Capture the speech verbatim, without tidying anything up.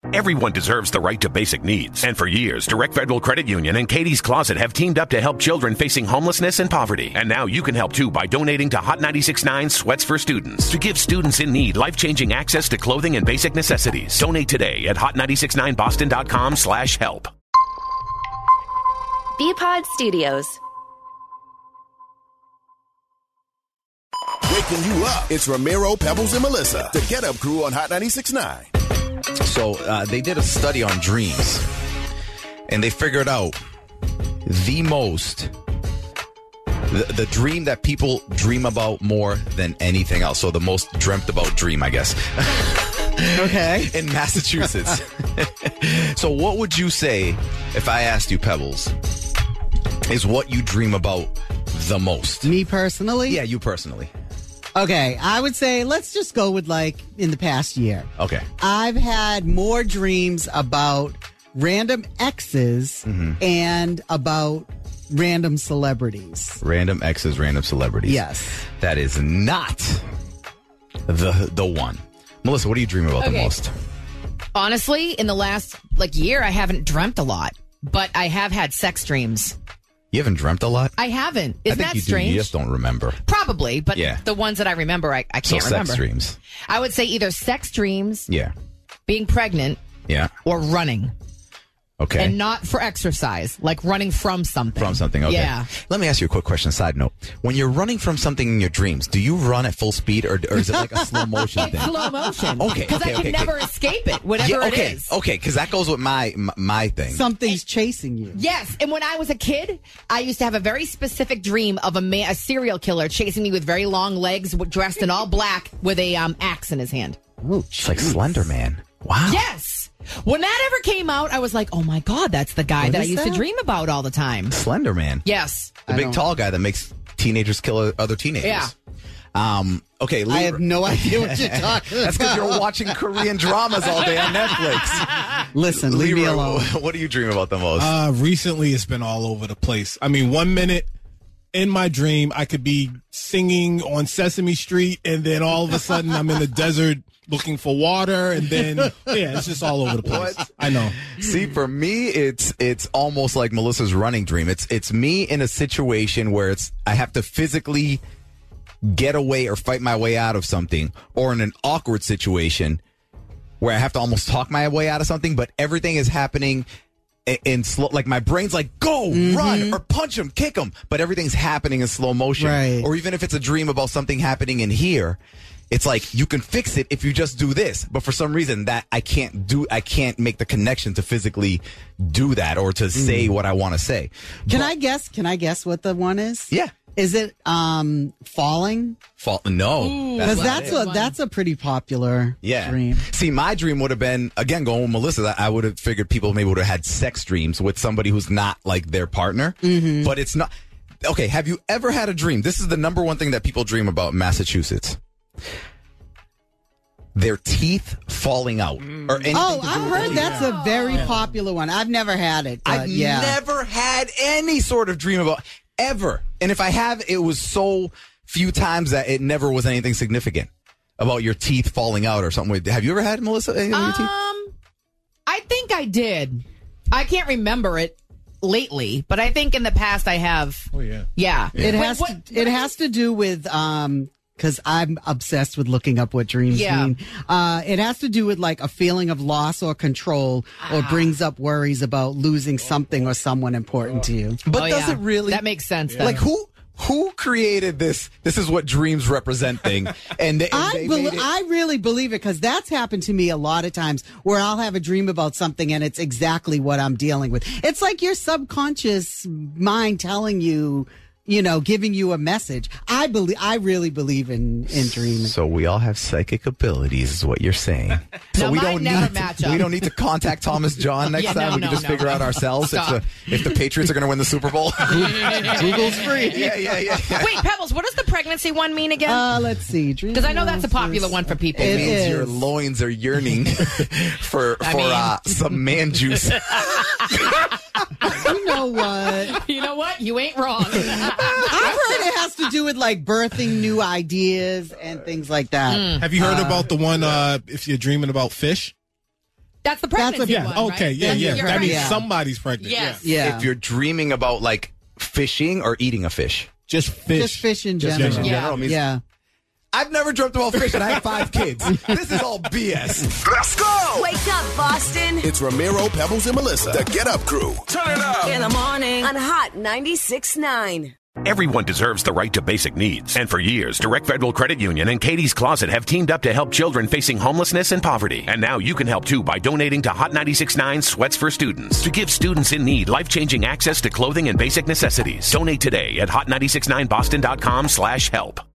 Everyone deserves the right to basic needs. And for years, Direct Federal Credit Union and Katie's Closet have teamed up to help children facing homelessness and poverty. And now you can help too by donating to Hot ninety-six point nine Sweats for Students to give students in need life-changing access to clothing and basic necessities. Donate today at hot nine six nine boston dot com slash help. B-Pod Studios. Waking you up. It's Ramiro, Pebbles, and Melissa, the Get Up Crew on Hot ninety-six point nine. So uh, they did a study on dreams, and they figured out the most, the, the dream that people dream about more than anything else. So the most dreamt about dream, I guess. Okay. In Massachusetts. So what would you say if I asked you, Pebbles, is what you dream about the most? Me personally? Yeah, you personally. Okay, I would say let's just go with like in the past year. Okay. I've had more dreams about random exes Mm-hmm. and about random celebrities. Random exes, random celebrities. Yes. That is not the the one. Melissa, what do you dream about Okay. the most? Honestly, in the last like year, I haven't dreamt a lot, but I have had sex dreams. You haven't dreamt a lot? I haven't. I Isn't think that you strange? do. You just don't remember. Probably, but Yeah. the ones that I remember, I, I So can't sex remember. dreams. I would say either sex dreams, Yeah. being pregnant, Yeah. or running. Okay. And not for exercise, like running from something. From something, okay. Yeah. Let me ask you a quick question, side note. When you're running from something in your dreams, do you run at full speed or, or is it like a slow motion It's thing? slow motion. Okay, Because okay, I can okay, never okay. escape it, whatever Yeah, okay, it is. okay, because that goes with my my, my thing. Something's chasing you. Yes, and when I was a kid, I used to have a very specific dream of a man, a serial killer chasing me with very long legs, w- dressed in all black, with a um, axe in his hand. Oh, It's like Slender Man. Wow. Yes. When that ever came out, I was like, oh my God, that's the guy What that I is used to that? dream about all the time. Slender Man. Yes. The I big don't- tall guy that makes teenagers kill other teenagers. Yeah. Um, okay, I Lee- have no idea what you're talking That's because about. you're watching Korean dramas all day on Netflix. Listen, leave me Leroy, alone. What do you dream about the most? Uh, recently, it's been all over the place. I mean, one minute in my dream, I could be singing on Sesame Street, and then all of a sudden, I'm in the desert looking for water, and then yeah, it's just all over the place. What? I know. See, for me, it's it's almost like Melissa's running dream. It's it's me in a situation where it's I have to physically get away or fight my way out of something, or in an awkward situation where I have to almost talk my way out of something, but everything is happening in, in slow. Like my brain's like, go, run, or punch him, kick him, but everything's happening in slow motion. Right. Or even if it's a dream about something happening in here. It's like you can fix it if you just do this, but for some reason that I can't do, I can't make the connection to physically do that or to say what I want to say. Can But- I guess? Can I guess what the one is? Yeah. Is it um falling? Fall? No, Because not that's it. a that's a pretty popular yeah. dream. See, my dream would have been again going with Melissa. That I would have figured people maybe would have had sex dreams with somebody who's not like their partner, Mm-hmm. but it's not. Okay, have you ever had a dream? This is the number one thing that people dream about in Massachusetts. Their teeth falling out, or anything Oh, to do I've with heard their that's a very popular one. I've never had it. But I've yeah. never had any sort of dream about ever. And if I have, it was so few times that it never was anything significant about your teeth falling out or something. Have you ever had, Melissa, any of your teeth? Um, I think I did. I can't remember it lately, but I think in the past I have. Oh yeah. Yeah. It Wait, has what- to, it has to do with um because I'm obsessed with looking up what dreams Yeah. mean. Uh, it has to do with like a feeling of loss or control, or brings up worries about losing something or someone important to you. But Oh, does yeah. it really? That makes sense. Then. Like who? Who created this? This is what dreams represent thing, and, they, and I they bel made it- I really believe it because that's happened to me a lot of times where I'll have a dream about something and it's exactly what I'm dealing with. It's like your subconscious mind telling you, you know, giving you a message. I believe, I really believe in, in dreaming. So we all have psychic abilities, is what you're saying. So No, we mine don't never need match to, up. we don't need to contact Thomas John next Yeah, time. no, we can no, just no. figure out ourselves if Stop. the, if the Patriots are going to win the Super Bowl. Google's free. yeah, yeah, yeah. yeah. Wait, Pebbles, what does the pregnancy one mean again? Uh, let's see. Because I know that's a popular one for people. It, It means is. your loins are yearning for I for mean- uh, some man juice. You know what? You know what? You ain't wrong. I've heard it has to do with like birthing new ideas and things like that. Have you heard about the one uh, if you're dreaming about fish? That's the pregnancy Yeah, one, okay, right? yeah, Then yeah. you're That right. means Yeah. somebody's pregnant. Yes. Yeah. Yeah. If you're dreaming about like fishing or eating a fish. Just fish. Just fish in Just general. fish in Yeah. general means- Yeah. I've never dreamt about fish and I have five kids. This is all B S. Let's go! Wake up, Boston. It's Ramiro, Pebbles, and Melissa. The Get Up Crew. Turn it up! In the morning on Hot ninety-six point nine. Everyone deserves the right to basic needs. And for years, Direct Federal Credit Union and Katie's Closet have teamed up to help children facing homelessness and poverty. And now you can help too by donating to Hot ninety-six point nine Sweats for Students to give students in need life-changing access to clothing and basic necessities. Donate today at hot nine six nine boston dot com slash help.